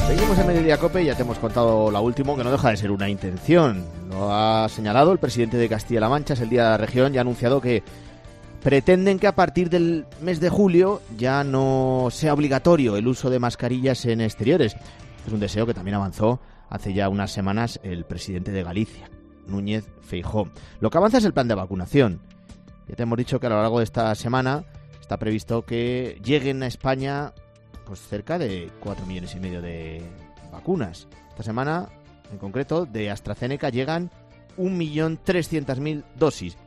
Seguimos en Mediodía COPE y ya te hemos contado la última, que no deja de ser una intención. Lo ha señalado el presidente de Castilla-La Mancha, es el Día de la Región, y ha anunciado que pretenden que a partir del mes de julio ya no sea obligatorio el uso de mascarillas en exteriores. Es un deseo que también avanzó hace ya unas semanas el presidente de Galicia, Núñez Feijóo. Lo que avanza es el plan de vacunación. Ya te hemos dicho que a lo largo de esta semana está previsto que lleguen a España pues cerca de 4,5 millones de vacunas. Esta semana, en concreto, de AstraZeneca llegan 1.300.000 dosis.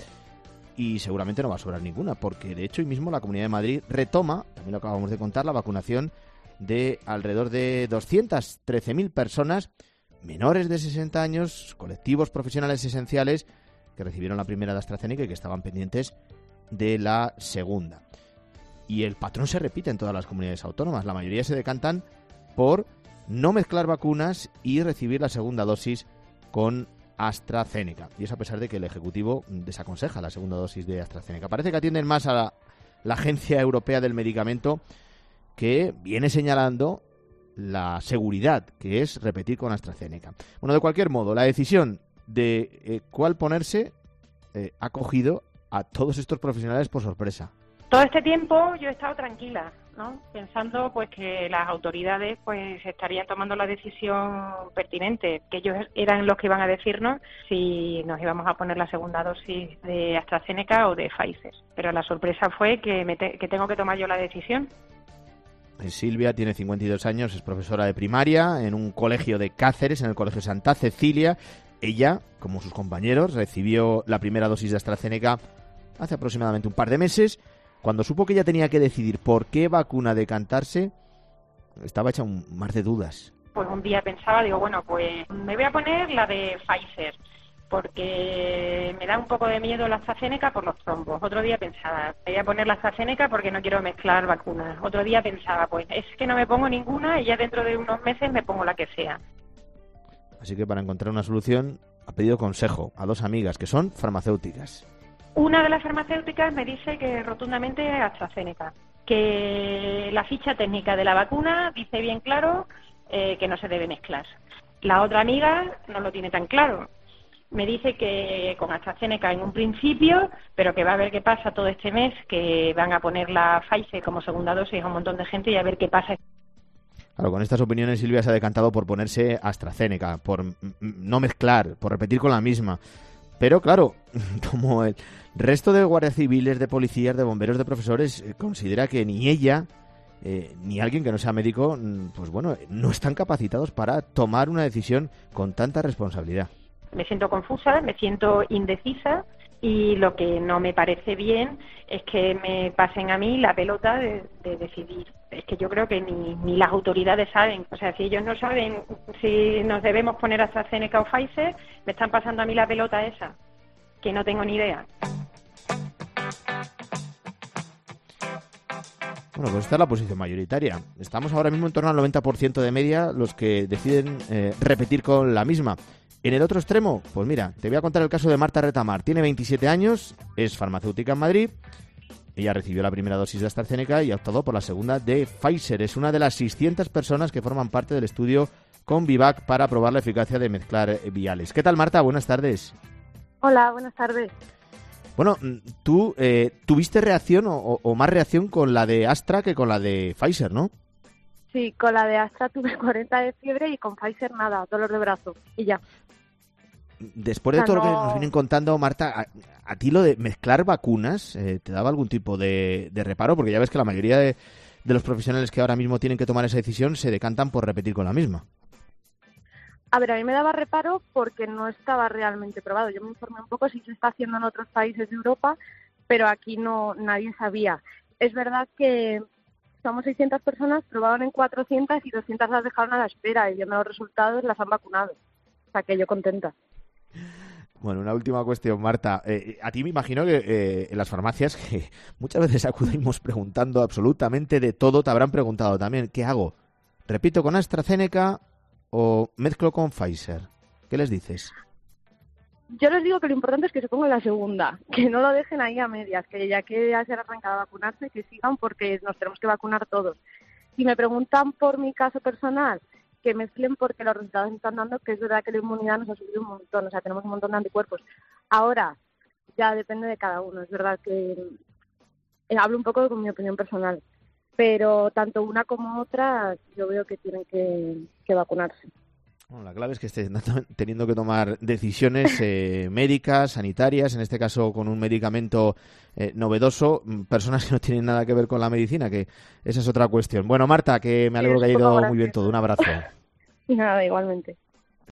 Y seguramente no va a sobrar ninguna, porque de hecho hoy mismo la Comunidad de Madrid retoma, también lo acabamos de contar, la vacunación de alrededor de 213.000 personas menores de 60 años, colectivos profesionales esenciales que recibieron la primera de AstraZeneca y que estaban pendientes de la segunda. Y el patrón se repite en todas las comunidades autónomas. La mayoría se decantan por no mezclar vacunas y recibir la segunda dosis con AstraZeneca. Y eso a pesar de que el Ejecutivo desaconseja la segunda dosis de AstraZeneca. Parece que atienden más a la Agencia Europea del Medicamento, que viene señalando la seguridad que es repetir con AstraZeneca. Bueno, de cualquier modo, la decisión de cuál ponerse ha cogido a todos estos profesionales por sorpresa. Todo este tiempo yo he estado tranquila, ¿no? Pensando pues que las autoridades pues estarían tomando la decisión pertinente, que ellos eran los que iban a decirnos si nos íbamos a poner la segunda dosis de AstraZeneca o de Pfizer. Pero la sorpresa fue que tengo que tomar yo la decisión. Silvia tiene 52 años, es profesora de primaria en un colegio de Cáceres, en el Colegio Santa Cecilia. Ella, como sus compañeros, recibió la primera dosis de AstraZeneca hace aproximadamente un par de meses. Cuando supo que ella tenía que decidir por qué vacuna decantarse, estaba hecha un mar de dudas. Pues un día pensaba, digo, bueno, pues me voy a poner la de Pfizer, porque me da un poco de miedo la AstraZeneca por los trombos. Otro día pensaba, me voy a poner la AstraZeneca porque no quiero mezclar vacunas. Otro día pensaba, pues es que no me pongo ninguna y ya dentro de unos meses me pongo la que sea. Así que para encontrar una solución ha pedido consejo a dos amigas que son farmacéuticas. Una de las farmacéuticas me dice que rotundamente es AstraZeneca, que la ficha técnica de la vacuna dice bien claro que no se debe mezclar. La otra amiga no lo tiene tan claro. Me dice que con AstraZeneca en un principio, pero que va a ver qué pasa todo este mes, que van a poner la Pfizer como segunda dosis a un montón de gente y a ver qué pasa. Claro, con estas opiniones Silvia se ha decantado por ponerse AstraZeneca, por no mezclar, por repetir con la misma. Pero claro, como el resto de guardias civiles, de policías, de bomberos, de profesores, considera que ni ella ni alguien que no sea médico, pues bueno, no están capacitados para tomar una decisión con tanta responsabilidad. Me siento confusa, me siento indecisa y lo que no me parece bien es que me pasen a mí la pelota de decidir. Es que yo creo que ni las autoridades saben. O sea, si ellos no saben si nos debemos poner AstraZeneca o Pfizer, me están pasando a mí la pelota esa, que no tengo ni idea. Bueno, pues esta es la posición mayoritaria. Estamos ahora mismo en torno al 90% de media los que deciden repetir con la misma. En el otro extremo, pues mira, te voy a contar el caso de Marta Retamar. Tiene 27 años, es farmacéutica en Madrid. Ella recibió la primera dosis de AstraZeneca y ha optado por la segunda de Pfizer. Es una de las 600 personas que forman parte del estudio Convivac para probar la eficacia de mezclar viales. ¿Qué tal, Marta? Buenas tardes. Hola, buenas tardes. Bueno, tú tuviste reacción o más reacción con la de Astra que con la de Pfizer, ¿no? Sí, con la de Astra tuve 40 de fiebre y con Pfizer nada, dolor de brazo y ya. Después de todo lo que nos vienen contando, Marta, ¿a ti lo de mezclar vacunas te daba algún tipo de reparo? Porque ya ves que la mayoría de los profesionales que ahora mismo tienen que tomar esa decisión se decantan por repetir con la misma. A ver, a mí me daba reparo porque no estaba realmente probado. Yo me informé un poco si se está haciendo en otros países de Europa, pero aquí no nadie sabía. Es verdad que somos 600 personas, probaban en 400 y 200 las dejaron a la espera y viendo los resultados las han vacunado. O sea que yo contenta. Bueno, una última cuestión, Marta. A ti me imagino que en las farmacias, que muchas veces acudimos preguntando absolutamente de todo, te habrán preguntado también, ¿qué hago? ¿Repito con AstraZeneca o mezclo con Pfizer? ¿Qué les dices? Yo les digo que lo importante es que se pongan la segunda, que no lo dejen ahí a medias, que ya que ya se han arrancado a vacunarse, que sigan porque nos tenemos que vacunar todos. Si me preguntan por mi caso personal, que mezclen porque los resultados están dando, que es verdad que la inmunidad nos ha subido un montón, o sea, tenemos un montón de anticuerpos. Ahora, ya depende de cada uno, es verdad que hablo un poco con mi opinión personal, pero tanto una como otra yo veo que tienen que vacunarse. Bueno, la clave es que estén teniendo que tomar decisiones médicas, sanitarias, en este caso con un medicamento novedoso, personas que no tienen nada que ver con la medicina, que esa es otra cuestión. Bueno, Marta, que me alegro que haya ido muy bien todo. Un abrazo. Nada, igualmente.